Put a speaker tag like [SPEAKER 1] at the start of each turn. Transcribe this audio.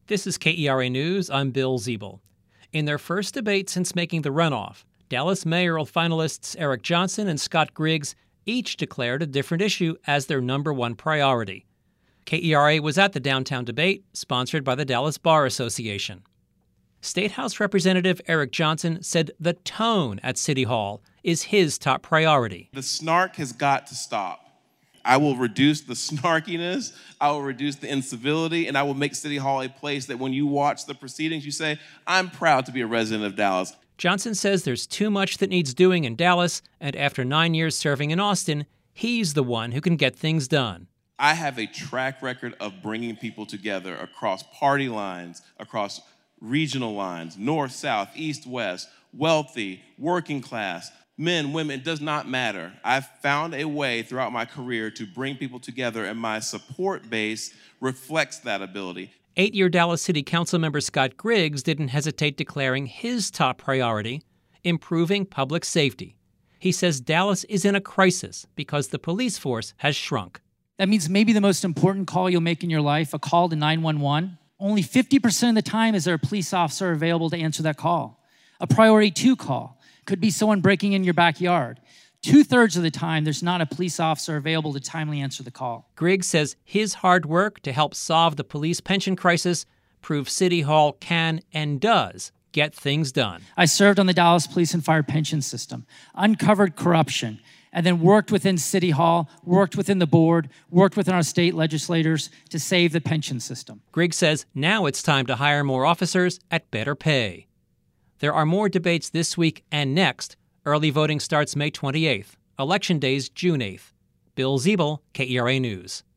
[SPEAKER 1] This is KERA News. I'm Bill Ziebel. In their first debate since making the runoff, Dallas mayoral finalists Eric Johnson and Scott Griggs each declared a different issue as their number one priority. KERA was at the downtown debate, sponsored by the Dallas Bar Association. State House Representative Eric Johnson said the tone at City Hall is his top priority.
[SPEAKER 2] The snark has got to stop. I will reduce the snarkiness, I will reduce the incivility, and I will make City Hall a place that when you watch the proceedings, you say, I'm proud to be a resident of Dallas.
[SPEAKER 1] Johnson says there's too much that needs doing in Dallas, and after 9 years serving in Austin, he's the one who can get things done.
[SPEAKER 2] I have a track record of bringing people together across party lines, across regional lines, north, south, east, west, wealthy, working class, men, women, it does not matter. I've found a way throughout my career to bring people together, and my support base reflects that ability.
[SPEAKER 1] 8-year Dallas City Council member Scott Griggs didn't hesitate declaring his top priority, improving public safety. He says Dallas is in a crisis because the police force has shrunk.
[SPEAKER 3] That means maybe the most important call you'll make in your life, a call to 911. Only 50% of the time is there a police officer available to answer that call. A priority 2 call could be someone breaking in your backyard. 2/3 of the time, there's not a police officer available to timely answer the call.
[SPEAKER 1] Griggs says his hard work to help solve the police pension crisis proves City Hall can and does get things done.
[SPEAKER 3] I served on the Dallas Police and Fire pension system, uncovered corruption, and then worked within City Hall, worked within the board, worked within our state legislators to save the pension system.
[SPEAKER 1] Griggs says now it's time to hire more officers at better pay. There are more debates this week and next. Early voting starts May 28th. Election Day's June 8th. Bill Ziebel, KERA News.